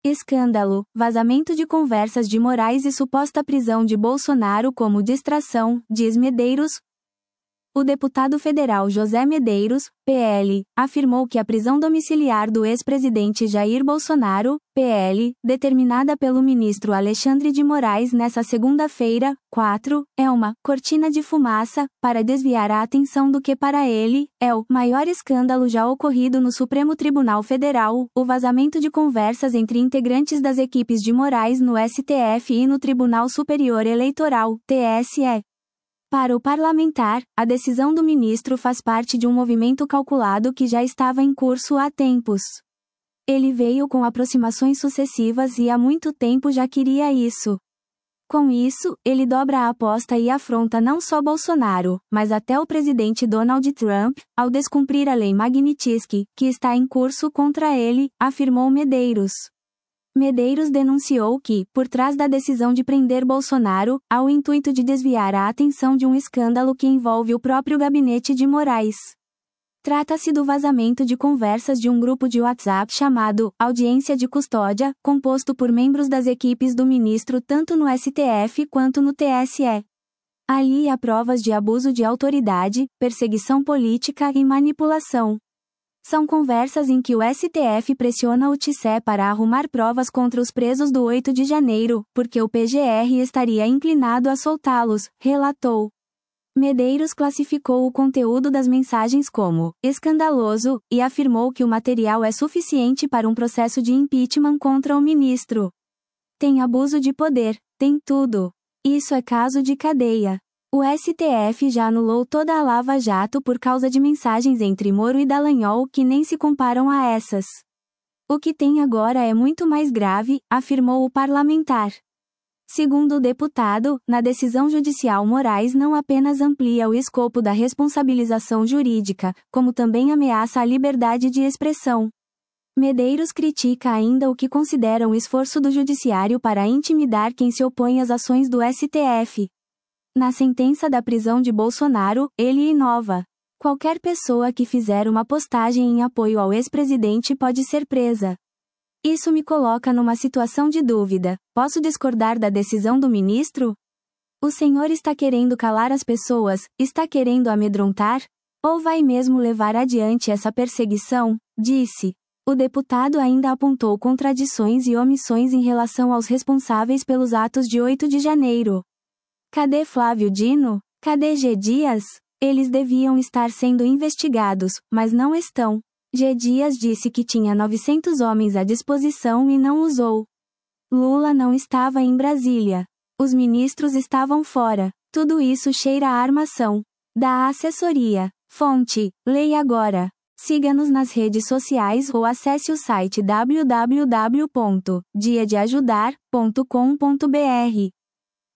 Escândalo, vazamento de conversas de Moraes e suposta prisão de Bolsonaro como distração, diz Medeiros. O deputado federal José Medeiros, PL, afirmou que a prisão domiciliar do ex-presidente Jair Bolsonaro, PL, determinada pelo ministro Alexandre de Moraes nesta segunda-feira, 4, é uma cortina de fumaça, para desviar a atenção do que para ele, é o maior escândalo já ocorrido no Supremo Tribunal Federal, o vazamento de conversas entre integrantes das equipes de Moraes no STF e no Tribunal Superior Eleitoral, TSE. Para o parlamentar, a decisão do ministro faz parte de um movimento calculado que já estava em curso há tempos. Ele veio com aproximações sucessivas e há muito tempo já queria isso. Com isso, ele dobra a aposta e afronta não só Bolsonaro, mas até o presidente Donald Trump, ao descumprir a lei Magnitsky, que está em curso contra ele, afirmou Medeiros. Medeiros denunciou que, por trás da decisão de prender Bolsonaro, há o intuito de desviar a atenção de um escândalo que envolve o próprio gabinete de Moraes. Trata-se do vazamento de conversas de um grupo de WhatsApp chamado Audiência de Custódia, composto por membros das equipes do ministro tanto no STF quanto no TSE. Ali há provas de abuso de autoridade, perseguição política e manipulação. São conversas em que o STF pressiona o TSE para arrumar provas contra os presos do 8 de janeiro, porque o PGR estaria inclinado a soltá-los, relatou. Medeiros classificou o conteúdo das mensagens como escandaloso e afirmou que o material é suficiente para um processo de impeachment contra o ministro. Tem abuso de poder, tem tudo. Isso é caso de cadeia. O STF já anulou toda a Lava Jato por causa de mensagens entre Moro e Dallagnol que nem se comparam a essas. O que tem agora é muito mais grave, afirmou o parlamentar. Segundo o deputado, na decisão judicial Moraes não apenas amplia o escopo da responsabilização jurídica, como também ameaça a liberdade de expressão. Medeiros critica ainda o que considera um esforço do judiciário para intimidar quem se opõe às ações do STF. Na sentença da prisão de Bolsonaro, ele inova. Qualquer pessoa que fizer uma postagem em apoio ao ex-presidente pode ser presa. Isso me coloca numa situação de dúvida. Posso discordar da decisão do ministro? O senhor está querendo calar as pessoas, está querendo amedrontar? Ou vai mesmo levar adiante essa perseguição? Disse. O deputado ainda apontou contradições e omissões em relação aos responsáveis pelos atos de 8 de janeiro. Cadê Flávio Dino? Cadê G. Dias? Eles deviam estar sendo investigados, mas não estão. G. Dias disse que tinha 900 homens à disposição e não usou. Lula não estava em Brasília. Os ministros estavam fora. Tudo isso cheira a armação. Da assessoria. Fonte: leia agora. Siga-nos nas redes sociais ou acesse o site www.diadeajudar.com.br.